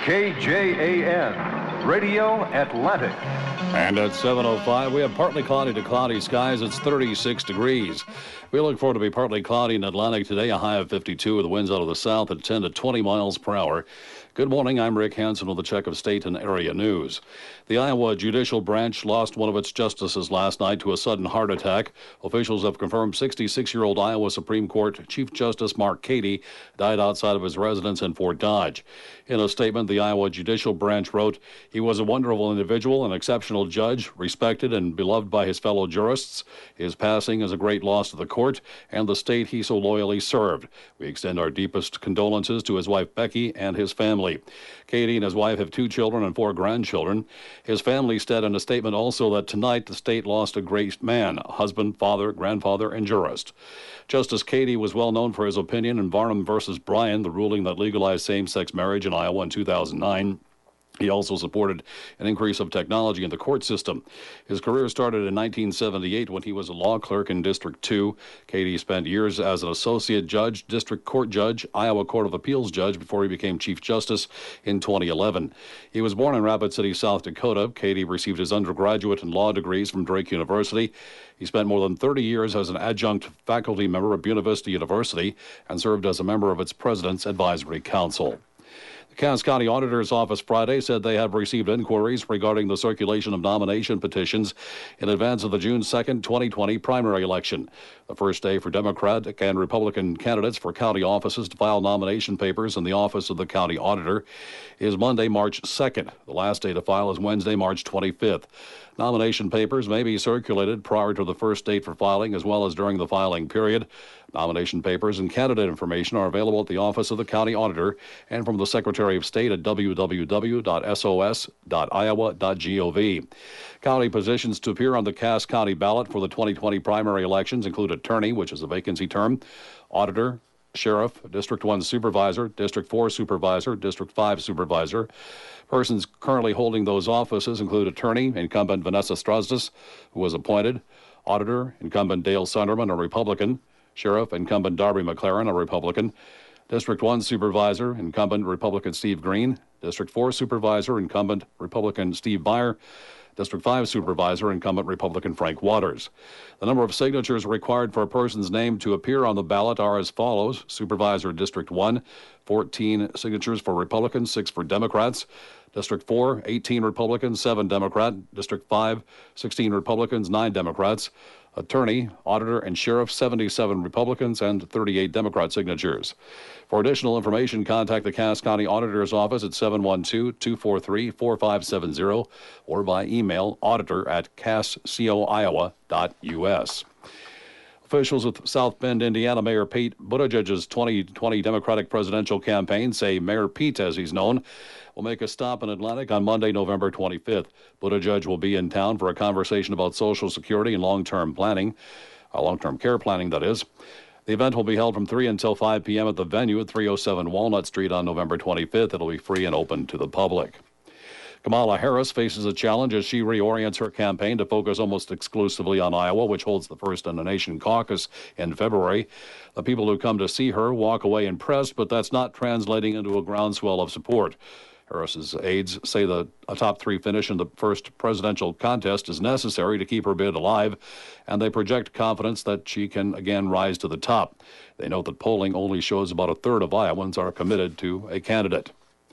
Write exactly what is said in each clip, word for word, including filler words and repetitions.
K J A N, Radio Atlantic. And at seven oh five, we have partly cloudy to cloudy skies. It's thirty-six degrees. We look forward to be partly cloudy in Atlantic today, a high of fifty-two with the winds out of the south at ten to twenty miles per hour. Good morning, I'm Rick Hansen with the check of state and area news. The Iowa Judicial Branch lost one of its justices last night to a sudden heart attack. Officials have confirmed sixty-six-year-old Iowa Supreme Court Chief Justice Mark Cady died outside of his residence in Fort Dodge. In a statement, the Iowa Judicial Branch wrote, "He was a wonderful individual, an exceptional judge, respected and beloved by his fellow jurists. His passing is a great loss to the court and the state he so loyally served. We extend our deepest condolences to his wife Becky and his family." Cady and his wife have two children and four grandchildren. His family said in a statement also that tonight the state lost a great man, husband, father, grandfather, and jurist. Justice Cady was well known for his opinion in Varnum versus Bryan, the ruling that legalized same-sex marriage in Iowa in two thousand nine. He also supported an increase of technology in the court system. His career started in nineteen seventy-eight when he was a law clerk in District two. Cady spent years as an associate judge, district court judge, Iowa Court of Appeals judge before he became Chief Justice in twenty eleven. He was born in Rapid City, South Dakota. Cady received his undergraduate and law degrees from Drake University. He spent more than thirty years as an adjunct faculty member at Buena Vista University and served as a member of its President's Advisory Council. The Cass County Auditor's Office Friday said they have received inquiries regarding the circulation of nomination petitions in advance of the June second, twenty twenty primary election. The first day for Democratic and Republican candidates for county offices to file nomination papers in the office of the county auditor is Monday, March second. The last day to file is Wednesday, March twenty-fifth. Nomination papers may be circulated prior to the first date for filing as well as during the filing period. Nomination papers and candidate information are available at the office of the county auditor and from the Secretary of State at w w w dot s o s dot iowa dot gov. County positions to appear on the Cass County ballot for the twenty twenty primary elections include attorney, which is a vacancy term, auditor, sheriff, District one supervisor, District four supervisor, District five supervisor. Persons currently holding those offices include attorney, incumbent Vanessa Strasdis, who was appointed, auditor, incumbent Dale Sunderman, a Republican, sheriff, incumbent Darby McLaren, a Republican, District one supervisor, incumbent Republican Steve Green, District four supervisor, incumbent Republican Steve Byer, District five supervisor, incumbent Republican Frank Waters. The number of signatures required for a person's name to appear on the ballot are as follows. Supervisor District one, fourteen signatures for Republicans, six for Democrats. District four, eighteen Republicans, seven Democrat. District five, sixteen Republicans, nine Democrats. Attorney, auditor, and sheriff, seventy-seven Republicans and thirty-eight Democrat signatures. For additional information, contact the Cass County Auditor's Office at seven one two, two four three, four five seven zero or by email auditor at cass co iowa dot u s. Officials with South Bend, Indiana Mayor Pete Buttigieg's twenty twenty Democratic presidential campaign say Mayor Pete, as he's known, will make a stop in Atlantic on Monday, November twenty-fifth. Buttigieg will be in town for a conversation about Social Security and long-term planning, uh, long-term care planning, that is. The event will be held from three until five p.m. at the venue at three oh seven Walnut Street on November twenty-fifth. It'll be free and open to the public. Kamala Harris faces a challenge as she reorients her campaign to focus almost exclusively on Iowa, which holds the First in the Nation caucus in February. The people who come to see her walk away impressed, but that's not translating into a groundswell of support. Harris's aides say that a top three finish in the first presidential contest is necessary to keep her bid alive, and they project confidence that she can again rise to the top. They note that polling only shows about a third of Iowans are committed to a candidate.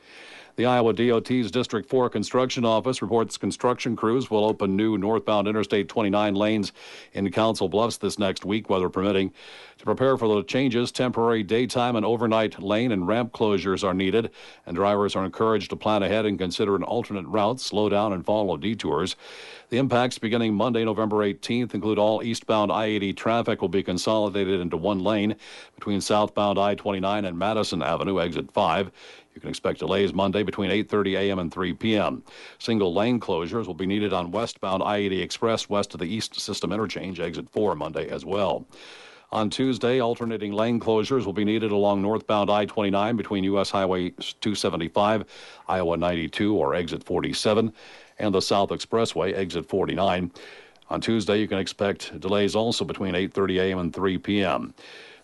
The Iowa D O T's District four Construction Office reports construction crews will open new northbound Interstate twenty-nine lanes in Council Bluffs this next week, weather permitting. To prepare for the changes, temporary daytime and overnight lane and ramp closures are needed, and drivers are encouraged to plan ahead and consider an alternate route, slow down, and follow detours. The impacts beginning Monday, November eighteenth, include all eastbound I eighty traffic will be consolidated into one lane between southbound I twenty-nine and Madison Avenue, exit five. You can expect delays Monday between eight thirty a.m. and three p.m. Single lane closures will be needed on westbound I eighty Express west of the East System Interchange, exit four, Monday as well. On Tuesday, alternating lane closures will be needed along northbound I twenty-nine between U S Highway two seventy-five, Iowa ninety-two, or exit forty-seven, and the South Expressway, exit forty-nine. On Tuesday, you can expect delays also between eight thirty a.m. and three p.m.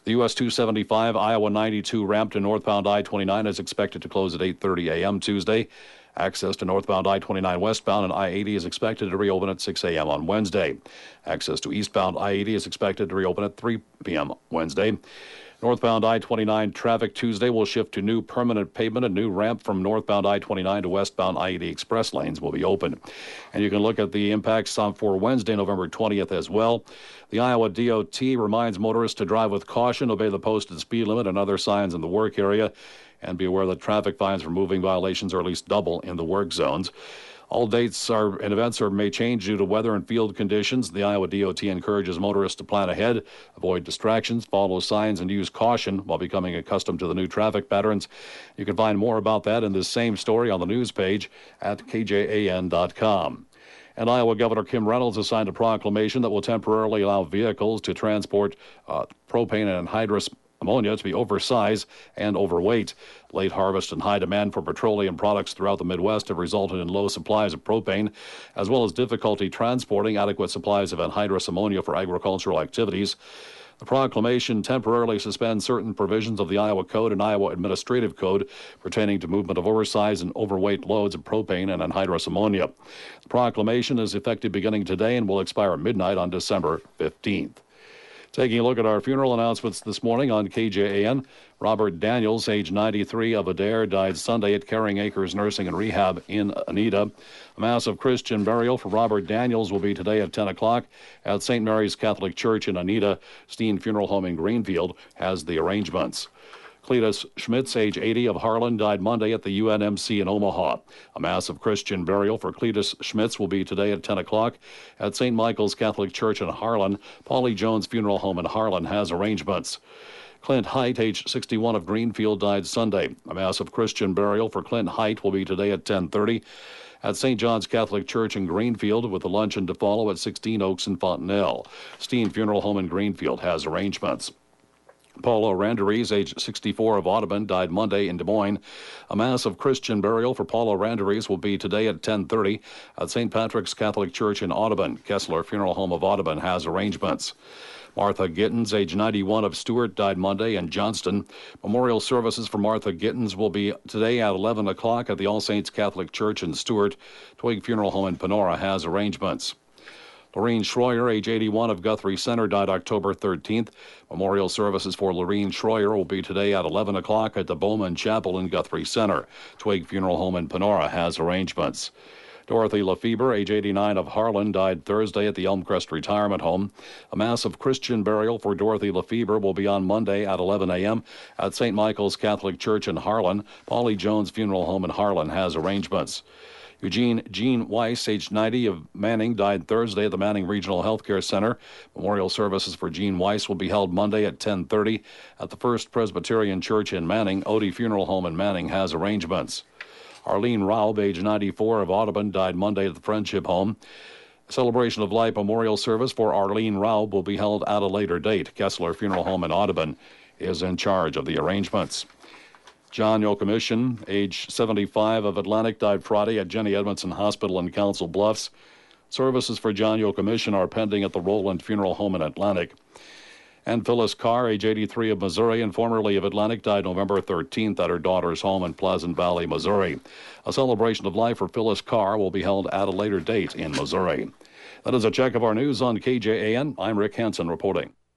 The U S two seventy-five Iowa ninety-two ramp to northbound I twenty-nine is expected to close at eight thirty a.m. Tuesday. Access to northbound I twenty-nine westbound and I eighty is expected to reopen at six a.m. on Wednesday. Access to eastbound I eighty is expected to reopen at three p.m. Wednesday. Northbound I twenty-nine traffic Tuesday will shift to new permanent pavement. A new ramp from northbound I twenty-nine to westbound I eighty express lanes will be open. And you can look at the impacts for Wednesday, November twentieth as well. The Iowa D O T reminds motorists to drive with caution, obey the posted speed limit and other signs in the work area, and be aware that traffic fines for moving violations are at least double in the work zones. All dates are and events are may change due to weather and field conditions. The Iowa D O T encourages motorists to plan ahead, avoid distractions, follow signs, and use caution while becoming accustomed to the new traffic patterns. You can find more about that in this same story on the news page at K J A N dot com. And Iowa Governor Kim Reynolds has signed a proclamation that will temporarily allow vehicles to transport uh, propane and anhydrous ammonia to be oversized and overweight. Late harvest and high demand for petroleum products throughout the Midwest have resulted in low supplies of propane, as well as difficulty transporting adequate supplies of anhydrous ammonia for agricultural activities. The proclamation temporarily suspends certain provisions of the Iowa Code and Iowa Administrative Code pertaining to movement of oversized and overweight loads of propane and anhydrous ammonia. The proclamation is effective beginning today and will expire at midnight on December fifteenth. Taking a look at our funeral announcements this morning on K J A N, Robert Daniels, age ninety-three, of Adair, died Sunday at Caring Acres Nursing and Rehab in Anita. A mass of Christian burial for Robert Daniels will be today at ten o'clock at Saint Mary's Catholic Church in Anita. Steen Funeral Home in Greenfield has the arrangements. Cletus Schmitz, age eighty, of Harlan, died Monday at the U N M C in Omaha. A mass of Christian burial for Cletus Schmitz will be today at ten o'clock at Saint Michael's Catholic Church in Harlan. Paulie Jones Funeral Home in Harlan has arrangements. Clint Height, age sixty-one, of Greenfield, died Sunday. A mass of Christian burial for Clint Height will be today at ten thirty at Saint John's Catholic Church in Greenfield, with a luncheon to follow at sixteen Oaks in Fontenelle. Steen Funeral Home in Greenfield has arrangements. Paulo Randeries, age sixty-four, of Audubon, died Monday in Des Moines. A mass of Christian burial for Paulo Randeries will be today at ten thirty at Saint Patrick's Catholic Church in Audubon. Kessler Funeral Home of Audubon has arrangements. Martha Gittens, age ninety-one, of Stewart, died Monday in Johnston. Memorial services for Martha Gittens will be today at eleven o'clock at the All Saints Catholic Church in Stewart. Twig Funeral Home in Panora has arrangements. Lorene Schroyer, age eighty-one, of Guthrie Center, died October thirteenth. Memorial services for Lorene Schroyer will be today at eleven o'clock at the Bowman Chapel in Guthrie Center. Twig Funeral Home in Panora has arrangements. Dorothy Lefebvre, age eighty-nine, of Harlan, died Thursday at the Elmcrest Retirement Home. A mass of Christian burial for Dorothy Lefebvre will be on Monday at eleven a.m. at Saint Michael's Catholic Church in Harlan. Paulie Jones Funeral Home in Harlan has arrangements. Eugene Gene Weiss, age ninety, of Manning, died Thursday at the Manning Regional Healthcare Center. Memorial services for Gene Weiss will be held Monday at ten thirty at the First Presbyterian Church in Manning. Odie Funeral Home in Manning has arrangements. Arlene Raub, age ninety-four, of Audubon, died Monday at the Friendship Home. A Celebration of Life memorial service for Arlene Raub will be held at a later date. Kessler Funeral Home in Audubon is in charge of the arrangements. John Yokomishin, age seventy-five, of Atlantic, died Friday at Jenny Edmondson Hospital in Council Bluffs. Services for John Yokomishin are pending at the Roland Funeral Home in Atlantic. And Phyllis Carr, age eighty-three, of Missouri and formerly of Atlantic, died November thirteenth at her daughter's home in Pleasant Valley, Missouri. A celebration of life for Phyllis Carr will be held at a later date in Missouri. That is a check of our news on K J A N. I'm Rick Hansen reporting.